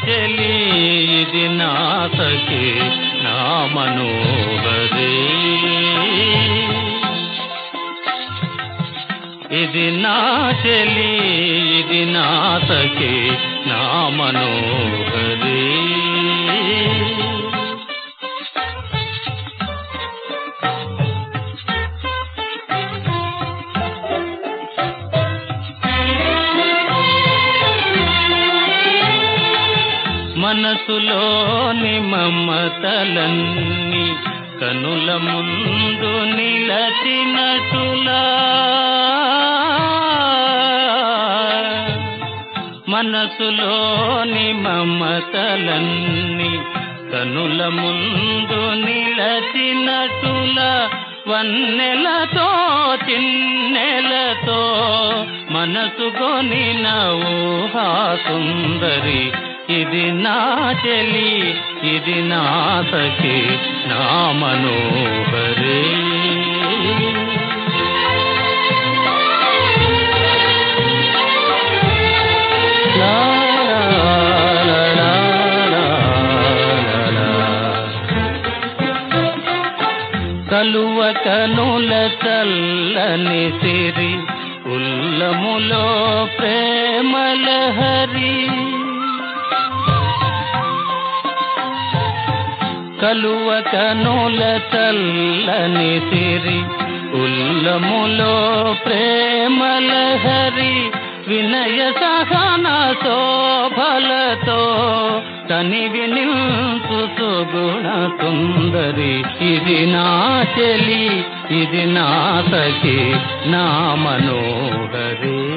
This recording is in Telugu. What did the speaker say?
చెలి ఇది నా సఖి నా మనోహరి ఇది నా చెలి ఇది నా సఖి నా మనోహరి మనసులోని మమతలన్నీ కనుల ముందు నిలచినటులా మనసులోని మమతలన్నీ కనుల ముందు నిలచినటులా వన్నెలతో చిన్నెలతో మనసు కొనిన ఊహా సుందరి ఇది నా చెలి ఇది నా సఖి నా మనోహరి కలువ కనుల చల్లని సిరి ఉల్లములో ప్రేమలహరి కలువ కనుల చల్లని సిరి ఉల్లములో ప్రేమలహరి వినయ సహన శోభలతో కనివి నిల్సు సుగుణ సుందరి ఇది నా చెలి ఇది నా సఖి నా మనోహరి